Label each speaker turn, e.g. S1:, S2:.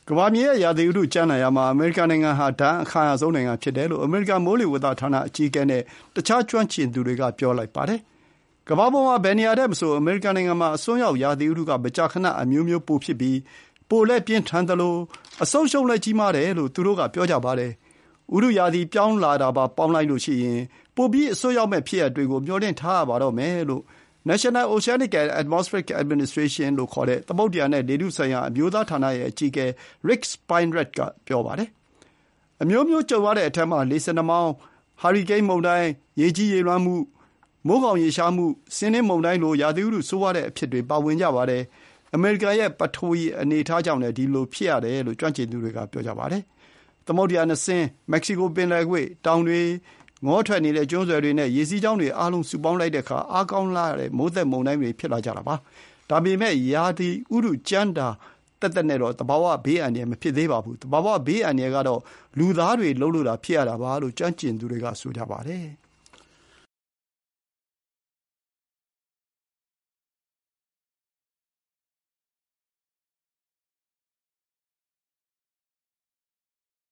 S1: ကမ္ဘာမြေရဲ့ရာသီဥတုကြမ်းလာရာမှာအမေရိကန်နိုင်ငံဟာဒဏ်အခါရဆုံးနိုင်ငံဖြစ်တယ်လို့အမေရိကန်မိုးလေဝသဌာနအကြီးအကဲနဲ့တခြားကျွမ်းကျင်သူတွေကပြောလိုက်ပါတယ်။ကမ္ဘာပေါ်မှာဘယ်နေရာတဲ့မဆိုအမေရိကန်နိုင်ငံမှာအစွန်းရောက်ရာသီဥတုကမကြာခဏအမျိုးမျိုးပိုဖြစ်ပြီးပိုလည်းပြင်းထန်သလိုအဆုံးရှုံးလည်းကြီးမားတယ်လို့သူတို့ကပြောကြပါတယ်။ဥတုရာသီပြောင်းလာတာပါပေါင်းလိုက်လို့ရှိရင်ပိုပြီးအစွန်းရောက်မဲ့ဖြစ်ရပ်တွေကိုမျှော်လင့်ထားရပါတော့မယ်လို့ National Oceanic and Atmospheric Administration လို့ခေါ်တဲ့သမုဒ္ဒရာနဲ့လေထုဆိုင်ရာအမျိုးသားဌာနရဲ့အကြီးအကဲ Rick Spinrad ကပြောပါတယ်။အမျိုးမျိုးကြုံရတဲ့အထက်မှာလေဆင်နှာမောင်း၊ ဟာရီကိန်းမုန်တိုင်း၊ရေကြီးရေလွှမ်းမှု၊မိုးခေါင်ရေရှားမှု၊ဆင်နှင်းမုန်တိုင်းလိုရာသီဥတုဆိုးဝါးတဲ့အဖြစ်တွေပါဝင်ကြပါတယ်။အမေရိကန်ရဲ့ပထဝီအနေအထားကြောင့်လည်းဒီလိုဖြစ်ရတယ်လို့ကျွမ်းကျင်သူတွေကပြောကြပါတယ်။သမုဒ္ဒရာနှစ်စင်း၊မက္ကဆီကိုပင်လယ်ကွေ့၊တောင်တွေ၊ငေါထွက်နေတဲ့ကျွန်းဆွယ်တွေနဲ့ရေစီးကြောင်းတွေအားလုံးစုပေါင်းလိုက်တဲ့အခါအားကောင်းလှတဲ့မိုးသက်မုန်တိုင်းတွေဖြစ်လာကြတာပါ။ဒါပေမဲ့ရာသီဥတုကြမ်းတာသက်သက်နဲ့တော့သဘာဝဘေးအန္တရာယ်မဖြစ်သေးပါဘူး။သဘာဝဘေးအန္တရာယ်ကတော့လူသားတွေလုပ်လို့တာဖြစ်ရတာပါလို့ကျွမ်းကျင်သူတွေကဆိုကြပါတယ်။